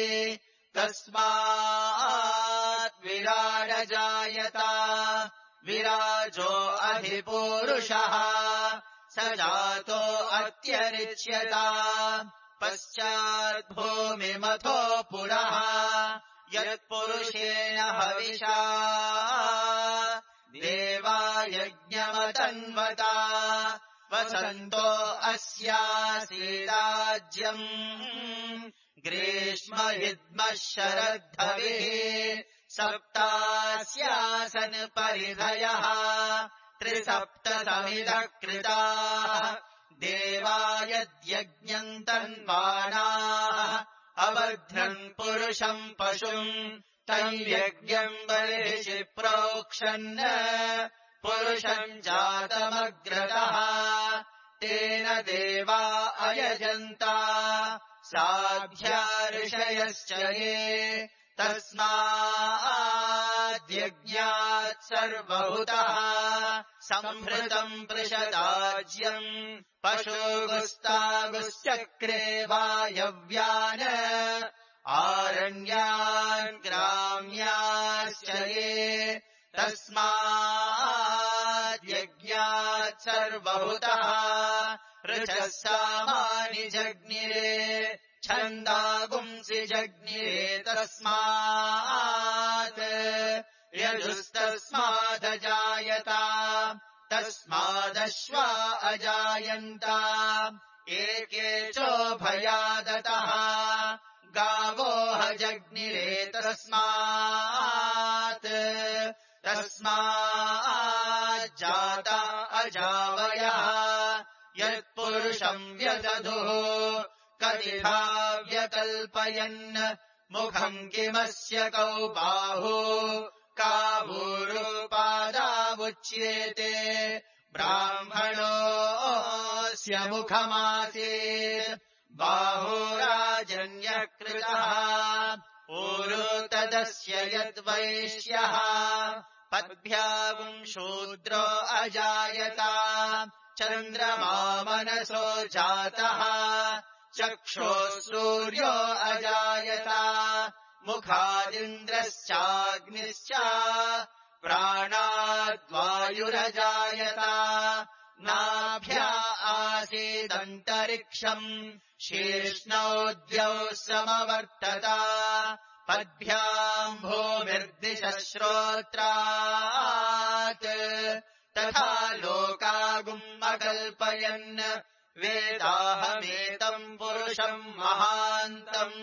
B: तस्मात् विराडजायता विराजो अधिपूरुषः स जातो अत्यरिच्यता पश्चाद्भूमिमथो पुरः यत्पुरुषेण हविषा देवा यज्ञमतन्वता वसन्तो अस्यासीराज्यम् ग्रीष्महिद्मः शरद्धविः सप्तास्यासन् परिधयः त्रिसप्तसमिधः कृताः देवा यद्यज्ञम् तन्वानाः अवर्ध्रन् पुरुषम् पशुम् तम् यज्ञम् बर्हिषि प्रोक्षन् पुरुषम् जातमग्रतः तेन देवा अयजन्ता साध्या ऋषयश्च ये तस्माद्यज्ञात् सर्वभूतः संहृतम् पृषदाज्यम् पशुगुस्तागुश्चक्रे वायव्यान् आरण्यान् ग्राम्याश्च ये तस्माद्यज्ञात् सर्वभूतः ऋचः सामानि जज्ञिरे छन्दागुंसि जज्ञिरे तस्मात् यजुस्तस्मादजायता तस्मादश्वा अजायन्त एके चोभयादतः गावो जज्ञिरे तस्माज्जाता अजावयः यत्पुरुषम् व्यदधुः कतिधा व्यकल्पयन् मुखम् किमस्य कौ बाहु कावूरुपादावुच्येते ब्राह्मणोऽस्य मुखमासीत् बाहुराजन्यः कृतः ऊरु तदस्य यद्वैश्यः पद्भ्याम् शूद्रो अजायता चन्द्रमा मनसो जातः चक्षुः सूर्यो अजायता मुखादिन्द्रश्चाग्निश्च प्राणाद्वायुरजायता नाभ्या आसीदन्तरिक्षम् शीर्ष्णौ समवर्तता पद्भ्याम् भूमिर्दिशः श्रोत्रात् तथा लोकागुम् अकल्पयन् वेदाहमेतम् पुरुषम् महान्तम्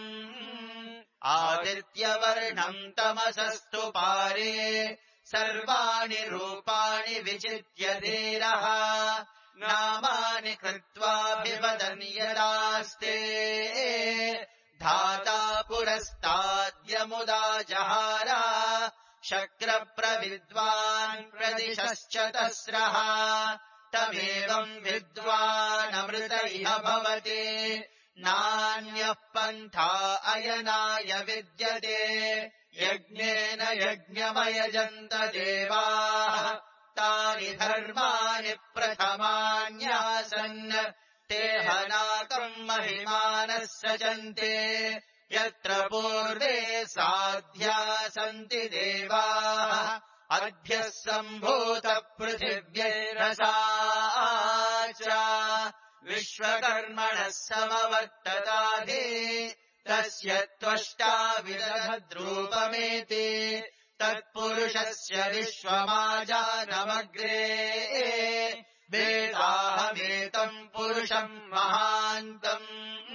B: आदित्यवर्णम् तमसस्तु पारे सर्वाणि रूपाणि विचित्य धीरः नामानि कृत्वाभिवदन् यदास्ते धाता पुरस्ताद्यमुदा जहार शक्रप्रविद्वान् प्रदिशश्चतस्रः तमेवम् विद्वानमृत इह भवति नान्यः पन्था अयनाय विद्यते यज्ञेन यज्ञमयजन्त देवाः तानि धर्माणि प्रथमान्यासन् ते हनाकम् महिमानः सजन्ते यत्र पूर्वे साध्या सन्ति देवाः अभ्यः सम्भूतपृथिव्यैरसा च विश्वकर्मणः समवर्तताधि तस्य त्वष्टा विदधद्रूपमेति तत्पुरुषस्य विश्वमाजानमग्रे वेदाहमेतम् पुरुषम् महान्तम्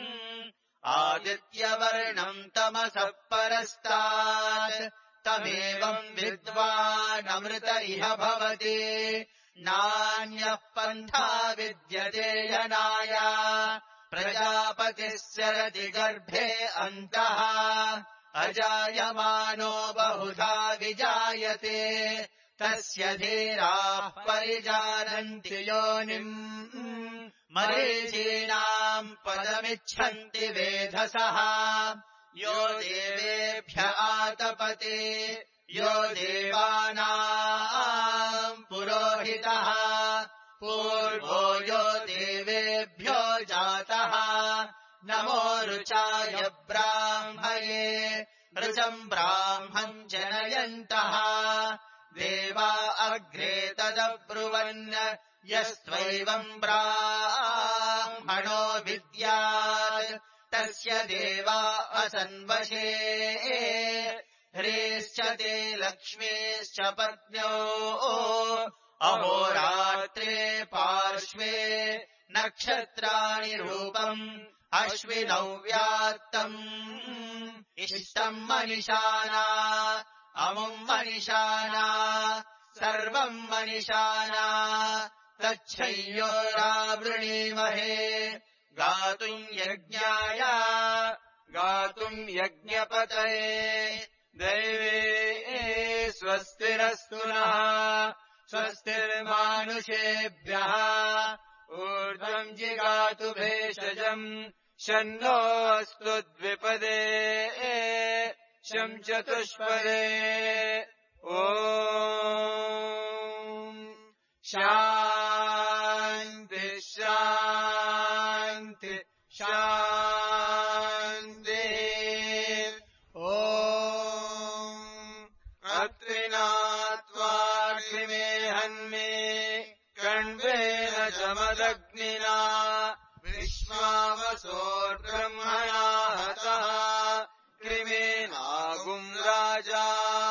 B: आदित्यवर्णम् तमसः परस्तात् तमेवम् विद्वानमृत इह भवति नान्यः पन्था विद्यते यनाय प्रजापतिः सरति गर्भे अन्तः अजायमानो बहुधा विजायते तस्य धीराः परिजानन्ति योनिम् मरीचीनाम् पदमिच्छन्ति वेधसः यो देवेभ्य आतपते यो देवानाम् पुरोहितः पूर्वो यो देवेभ्यो जातः नमो ऋचाय ब्राह्मये ऋचम् ब्राह्मम् जनयन्तः देवा अग्रे तदब्रुवन् यस्त्वैवम् ब्राह्मणो विद्यात् तस्य देवा असन्वशे ह्रीश्च ते लक्ष्मीश्च पत्न्यो अहोरात्रे पार्श्वे नक्षत्राणि रूपम् अश्विनौ व्यात्तम् इष्टम् मनिषाना अमुम् मनिषाना सर्वम् मनिषाना तच्छय्योरावृणीमहे गातुम् यज्ञाय गातुम् यज्ञपतये दैवे स्वस्तिरस्तु नः स्वस्तिर्मानुषेभ्यः ऊर्ध्वम् जिगातु भेषजम् शन्नो अस्तु द्विपदे शं चतुष्पदे ॐ शान्ति शान्ति शान्ति ॐ अत्रिनात्वाग्निमे हन्मे कण्वेन चमदग्निना विश्वावसोर्ब्रह्मणा हतः कृमेनागुम् राजा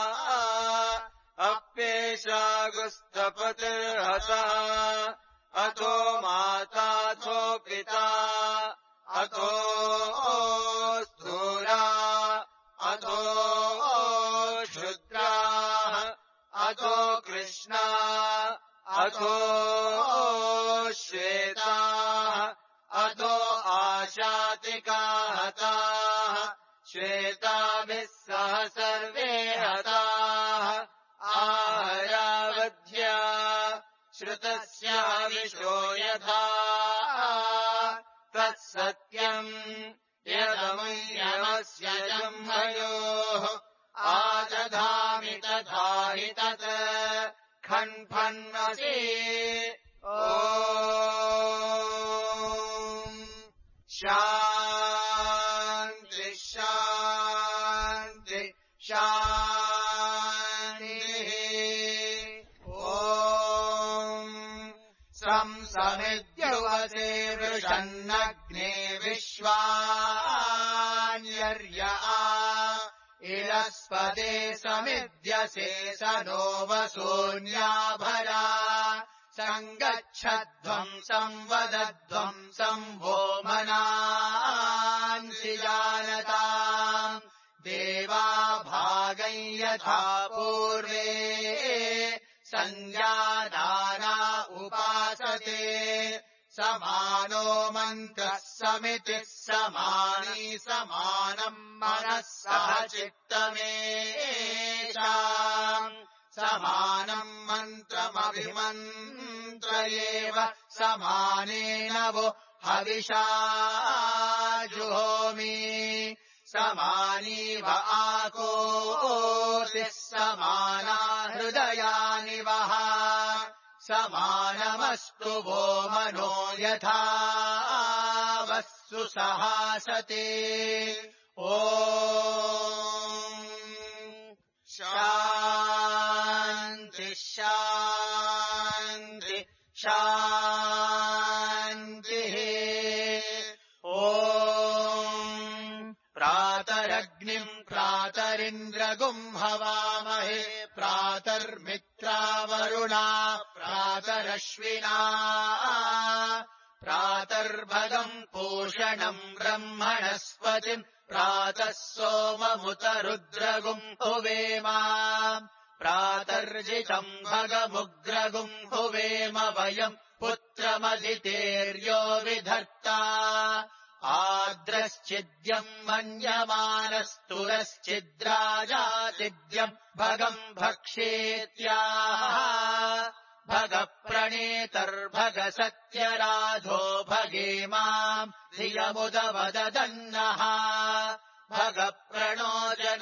B: अप्येषागुस्तपतिर्हतः अथो माताथो पिता अथो स्थूला अथो क्षुद्राः अथो कृष्णा अथो श्वेताः अथो आशातिका हताः श्वेताभिः सह सर्वे हताः आहरावध्या श्रुतस्य हविषो यथा तत्सत्यम् यदमुयमस्य जह्मयोः आदधामि तथा हि तत् खन्फन्मसि ॐ शान्ति शान्ति शान्तिः ॐ संसमिद्युवसे वृषन्नग्ने विश्वान्यर्य इलस्पदे समिद्यसे स नो वसून्याभरा सङ्गच्छध्वम् संवदध्वम् संवो मनांसि जानताम् देवा भागम् यथा पूर्वे संजानाना उपासते समानो मन्त्रः स
A: समितिः समानी समानम् मनः सह चित्तमेषाम् समानम् मन्त्रमभिमन्त्र एव समानेन वो हविषा जुहोमि समानीव आकोतिः समाना हृदयानि वः समानमस्तु वो मनो यथा वस्सु सहासते ॐ शान्ति शान्ति शान्तिः ॐ प्रातरग्निम् प्रातरिन्द्रगुम् हवामहे प्रातर्मित्रावरुणा प्रातरश्विना प्रातर्भगम् पूषणम् ब्रह्मणस्पतिम् प्रातः सोममुत रुद्रगुम् हुवेम प्रातर्जितम् भगमुग्रगुम् हुवेम वयम् पुत्रमदितेर्यो विधर्ता आद्रश्चिद्यम् मन्यमानस्तुरश्चिद्राजातिद्यम् भगम् भक्षेत्याह भगप्रणेतर्भगसत्यराधो भगेमाम् धियमुदवदन्नः भगप्रणो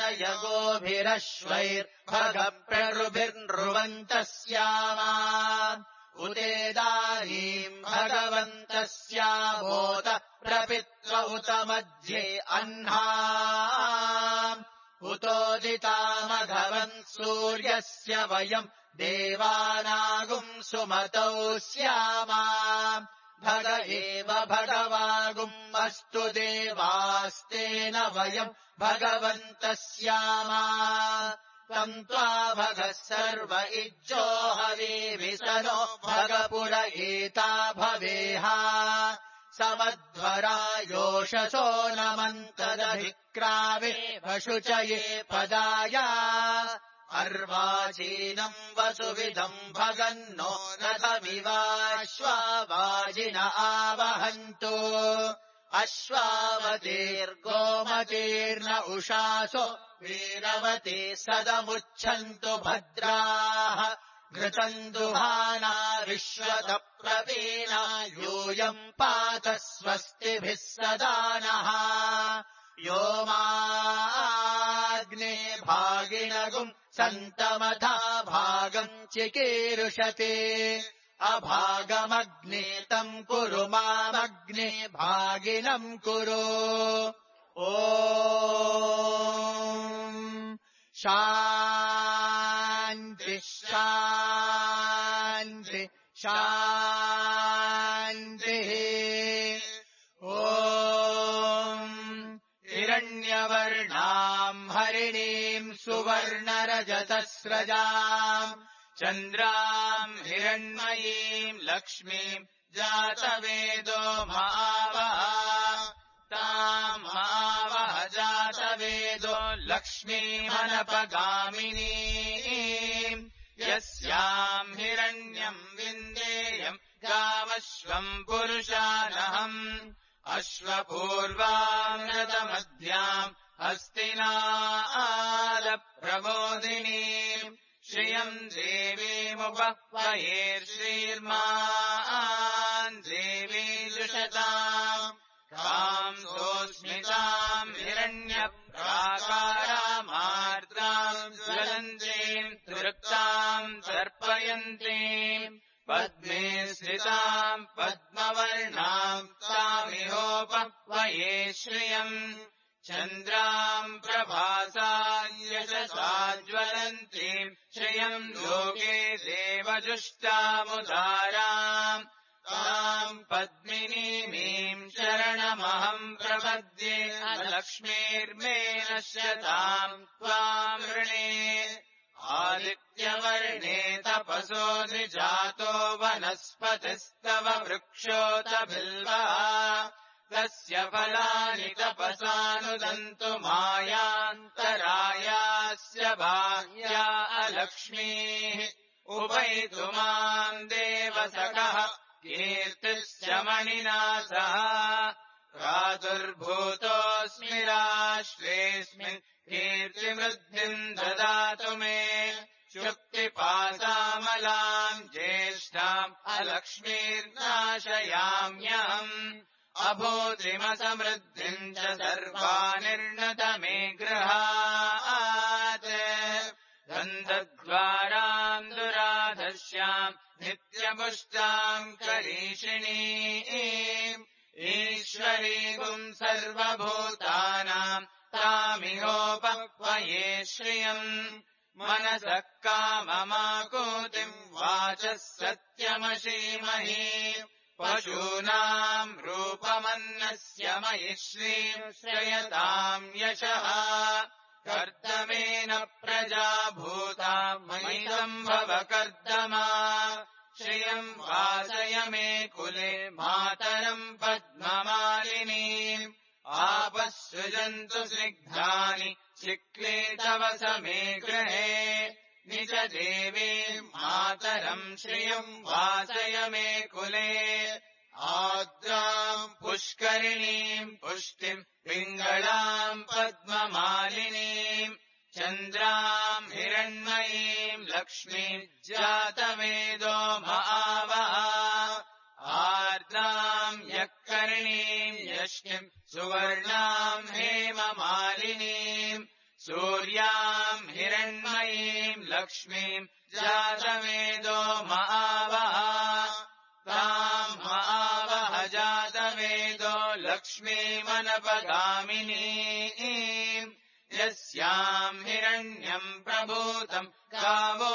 A: जनयगोभिरश्वैर्भगप्ररुभिर्नृवन्तः स्यामा उदेदानीम् भगवन्तः स्यामोत प्रपित्व उत मध्ये अह्ना उतोदितामघवन् सूर्यस्य वयम् देवानागुम् सुमतौ स्यामा भग एव भगवागुम् अस्तु देवास्तेन वयम् भगवन्तः स्यामा तम् त्वा भगः सर्व इज्जो हवीविसनो भगपुर एता भवेह समध्वरा योषसो नमन्तदभिक्रावे वशुचये पदाय अर्वाचीनम् वसुविदम् भगन्नो रथमिवाश्वावाजिन आवहन्तु अश्वावतीर्गोमतीर्न उषासो वीरवती सदमुच्छन्तु भद्राः घृतम् दुहाना विश्वतप्रवीणा यूयम् पात स्वस्तिभिः सदा नः यो माग्ने भागिनगुम् सन्तमथा भागम् चिकीर्षते अभागमग्ने तम् कुरु मामग्ने भागिनम् कुरु ॐ शान्ति शान्ति शान्तिः ॐ हिरण्यवर्णाम् हरिणीम् सुवर्णरजतस्रजाम् चन्द्राम् हिरण्मयीम् लक्ष्मीम् जातवेदो महावः ताम् महावः जातवेदो लक्ष्मीमनपगामिनीम् यस्याम् हिरण्यम् विन्देयम् गामश्वम् पुरुषानहम् अश्वपूर्वाम् रथमध्याम् हस्तिनादप्रबोधिनीम् श्रियम् देवीमुपह्वयेर्श्रीर्मान् देवी दुषताम् ताम् सोऽस्मिताम् हिरण्यप्राकारामार्द्राम् ज्वलन्तीम् तृप्ताम् तर्पयन्तीम् पद्मे स्थिताम् पद्मवर्णाम् तामिहोपह्वये श्रियम् चन्द्राम् प्रभासा यशसा ज्वलन्तीम् श्रियम् लोके देवजुष्टामुदाराम् ताम् पद्मिनीमीम् शरणमहम् प्रपद्ये लक्ष्मीर्मे नश्यताम् त्वाम् ऋणे आदित्यवर्णे तपसो द्विजातो वनस्पतिस्तव वृक्षोत बिल्वः तस्य फलानि तपसानुदन्तु मायान्तरायास्य बाह्या अलक्ष्मीः उपैतु माम् देवसखः कीर्तिश्च मणिना सह
B: भ्रातुर्भूतोऽस्मि राष्ट्रेऽस्मिन् कीर्तिवृद्धिम् ददातु मे शुक्तिपासामलाम् ज्येष्ठाम् अलक्ष्मीर्नाशयाम्यहम् अभूतिमसमृद्धिम् च सर्वानिर्णत मे गृहात् गन्धद्वाराम् दुराधस्याम् नित्यपुष्टाम् करीषिणीम् ईश्वरीगुम् सर्वभूतानाम् तामिहोपक्वये श्रियम् मनसः काममाकूतिम् वाचः सत्यमशीमहि पशूनाम् रूपमन्नस्य मयि श्रीम् श्रयताम् यशः कर्दमेन प्रजा भूता मयि सम्भव कर्दमा श्रियम् वासय मे कुले मातरम् पद्ममालिनीम् आपः सृजन्तु स्निग्धानि शिक्ले तव समे गृहे निज देवीम् मातरम् श्रियम् वासय मे कुले आद्राम् पुष्करिणीम् पुष्टिम् पिङ्गळाम् पद्ममालिनीम् चन्द्राम् हिरण्मयीम् लक्ष्मीम् जातवेदो महावः आर्द्राम् यःकर्णीम् यष्टिम् सुवर्णाम् हेममालिनीम् सूर्याम् हिरण्मयीम् लक्ष्मीम् जातवेदो महावः ताम् महावः जातवेदो लक्ष्मीमनपगामिनीम् यस्याम् हिरण्यम् प्रभूतम् गावो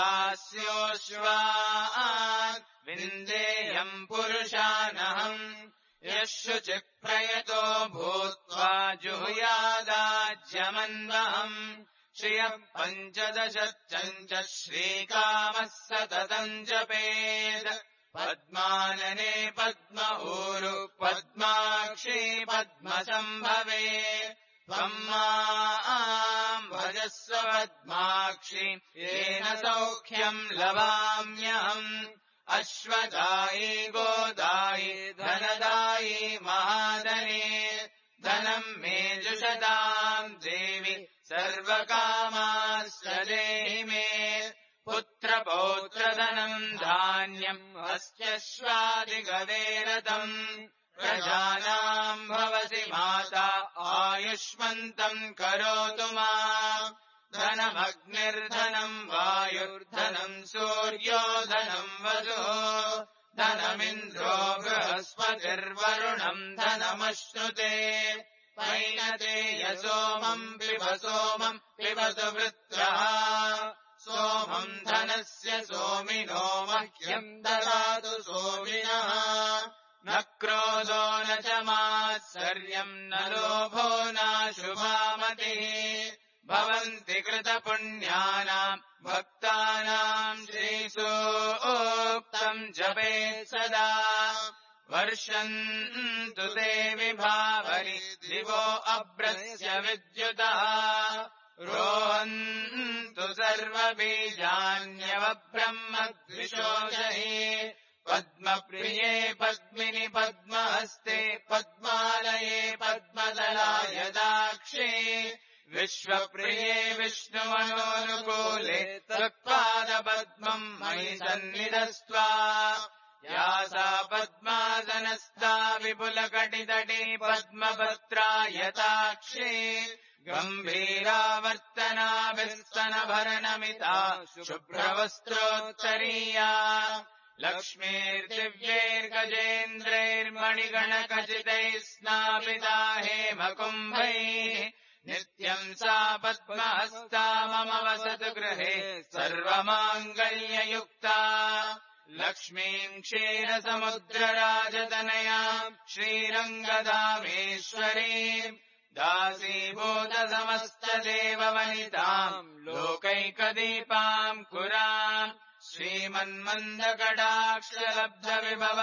B: दास्योऽश्वान् विन्देयम् पुरुषानहम् यः शुचिप्रयतो भूत्वा जुहुयादाज्यमन्वहम् श्रियः 15 च श्रीकामः सततम् जपेद पद्मानने पद्म ऊरु पद्माक्षी पद्मसम्भवे त्वम् माम् भजस्व पद्माक्षी येन सौख्यम् लभाम्यहम् अश्वदायी गोदायी धनदायी महाधने धनम् मे जुषताम् देवि सर्वकामाश्च देहि मे पुत्रपौत्रधनम् धान्यम् अस्त्यश्वादिगवेरतम् प्रजानाम् भवसि माता आयुष्मन्तम् करोतु माम् धनमग्निर्धनम् वायुर्धनम् सूर्यो धनम् वसुः धनमिन्द्रो बृहस्पतिर्वरुणम् धनमश्नुते पैनते यसोमम् पिबतु वृत्रः सोमम् धनस्य सोमिनो मह्यम् ददातु सोमिनः न क्रोधो न च मात्सर्यम् न लोभो नाशुभामतिः भवन्ति कृतपुण्यानाम् भक्तानाम् श्रीसूक्तम् जपेत् सदा वर्षन्तु ते विभावरि दिवो अभ्रस्य विद्युतः रोहन्तु सर्वबीजान्यवब्रह्मद्विषोषहि पद्मप्रिये पद्मिनि पद्महस्ते पद्मालये पद्मदलाय दाक्षे विश्वप्रिये विष्णुमनोनुकूले तत्पादपद्मम् मयि सन्निधस्त्वा या सा पद्मासनस्था विपुलकटितटी पद्मपत्रा यताक्षे गम्भीरावर्तनाभिस्तनभरणमिता शुभ्रवस्त्रोत्तरीया लक्ष्मीर्दिव्यैर्गजेन्द्रैर्मणिगणखचितैः स्नापिता हेमकुम्भैः नित्यम् सा पद्महस्ता मम वसतु गृहे सर्वमाङ्गल्ययुक्ता लक्ष्मीम् क्षीरसमुद्रराजतनयाम् श्रीरङ्गधामेश्वरीम् दासीभूतसमस्तदेववनिताम् लोकैकदीपाम् कुराम् श्रीमन्मन्दकटाक्षलब्धविभव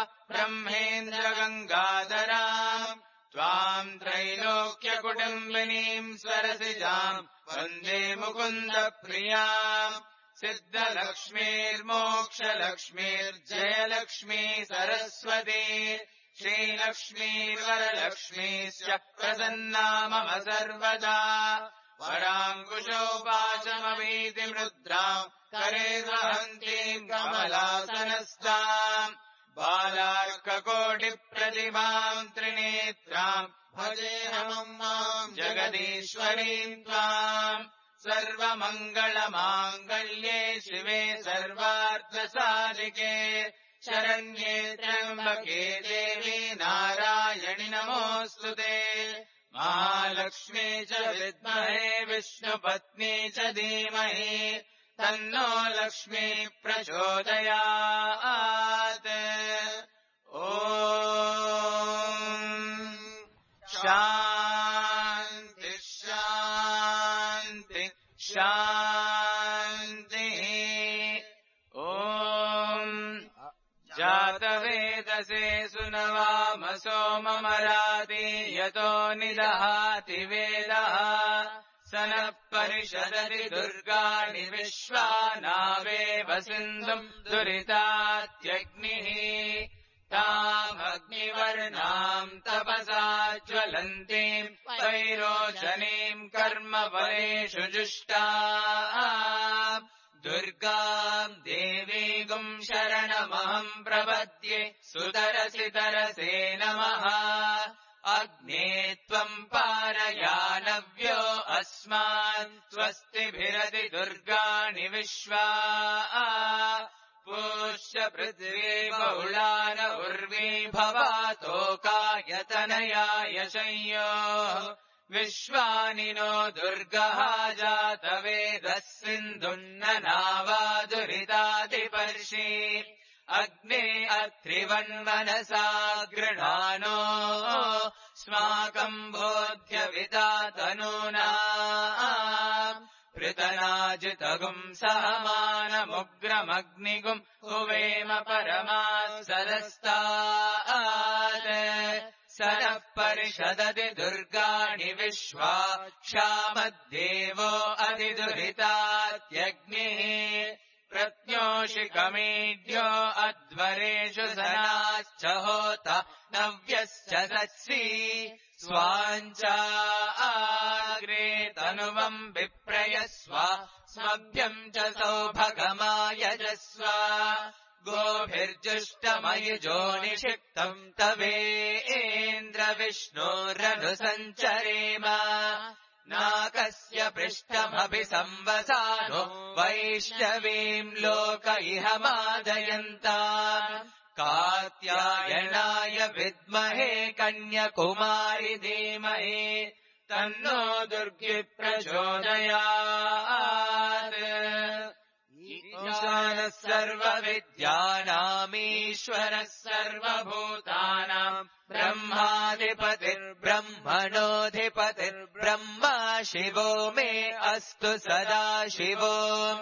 B: ब्रह्मेन्द्रगङ्गाधराम् त्वाम् त्रैलोक्यकुटुम्बिनीम् स्वरसिजाम् वन्दे मुकुन्दप्रियाम् सिद्धलक्ष्मीर्मोक्षलक्ष्मीर्जयलक्ष्मी सरस्वती श्रीलक्ष्मीर्वरलक्ष्मीश्च प्रसन्ना मम सर्वदा वराङ्कुशोपाशमवीतिमुद्राम् करे वहन्तीम् कमलासनस्ताम् बालार्ककोटिप्रतिमाम् त्रिनेत्राम् भजेऽहम् माम् जगदीश्वरीम् त्वाम् सर्वमङ्गलमाङ्गल्ये शिवे सर्वार्थसाधिके शरण्ये त्र्यम्बके देवी नारायणि नमोऽस्तुते महालक्ष्मी च विद्महे विष्णुपत्नी च धीमहि तन्नो लक्ष्मी प्रचोदयात् ॐ शान्ति शान्ति शान्तिः ॐ जातवेदसे सुनवामसो ममराति यतो निदहाति वेदः स नः परिषदति दुर्गाणि विश्वा नावेव सिन्धुम् दुरितात्यग्निः तामग्निवर्णाम् तपसा ज्वलन्तीम् वैरोचनीम् कर्मफलेषु जुष्टा दुर्गाम् देवीगुम् शरणमहम् प्रपद्ये सुतरसि तरसे नमः अग्ने त्वम् पारयानव्यो अस्मान् स्वस्तिभिरति दुर्गाणि विश्वा पूष्य पृथिवी बहुलान उर्वी भवातोकायतनयाय संयोः विश्वानि नो दुर्गः जातवेदः सिन्धुन्ननावादुरितादिपर्षि अग्ने अत्रिवन्मनसा गृहाणो स्माकम् बोध्यविता तनूना पृतनाजितगुम् सहमानमुग्रमग्निगुम् हुवेम परमात्सदस्तात् स नः परिषदति दुर्गाणि विश्वा क्षामद्देवो अधिदुरितात्यग्निः प्रत्योषिकमीड्यो अध्वरेषु सनाश्च होत नव्यश्च सत्सि स्वाञ्चाग्रे तनुवम् विप्रयस्व स्मभ्यम् च सौभगमायजस्व गोभिर्जुष्टमयुजो निषिक्तम् तवेन्द्रविष्णोरनुसञ्चरेम नाकस्य पृष्ठमभि संवसानो वैष्णवीम् लोक इह मादयन्ता कात्यायनाय विद्महे कन्याकुमारि धीमहि तन्नो दुर्गे प्रचोदयात् ईशानः सर्वविद्यानामीश्वरः सर्वभूतानाम् ब्रह्माधिपतिर्ब्रह्मणोऽधिपतिर्ब्रह्मा शिवो मे अस्तु सदा शिवो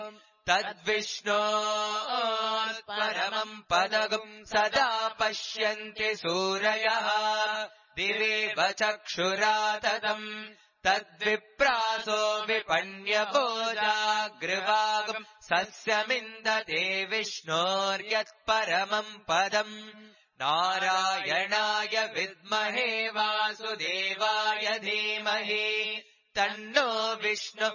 B: तद्विष्णोः पदगुम् सदा पश्यन्ति सूरयः दिवेव चक्षुराततम् तद्विप्रासो विपण्यबोधाग्रवागम् सस्यमिन्दते विष्णोर्यत्परमम् पदम् नारायणाय विद्महे वासुदेवाय धीमहि तन्नो विष्णुः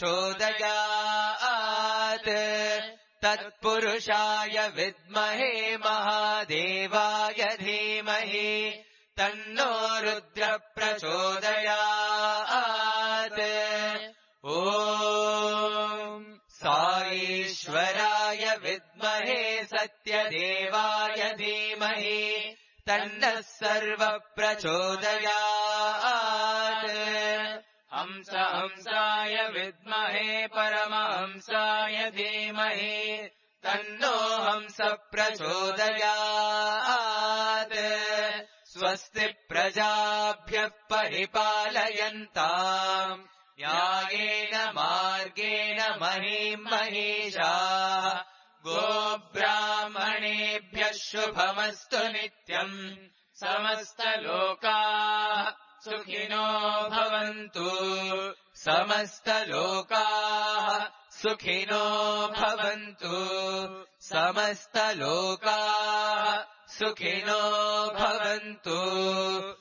B: प्रचोदयात् तत्पुरुषाय विद्महे महादेवाय धीमहि तन्नो रुद्रः प्रचोदयात् ॐ साईश्वराय विद्महे सत्यदेवाय धीमहि तन्नः सर्वः प्रचोदयात् हंसाय विद्महे परमहंसाय धीमहि तन्नो हंसः प्रचोदयात् स्वस्ति प्रजाभ्यः परिपालयन्ताम् न्यायेन मार्गेण महीम् महिषाः गोब्राह्मणेभ्यः शुभमस्तु नित्यम् समस्तलोकाः सुखिनो भवन्तु समस्तलोकाः सुखिनो भवन्तु समस्तलोकाः सुखिनो भवन्तु।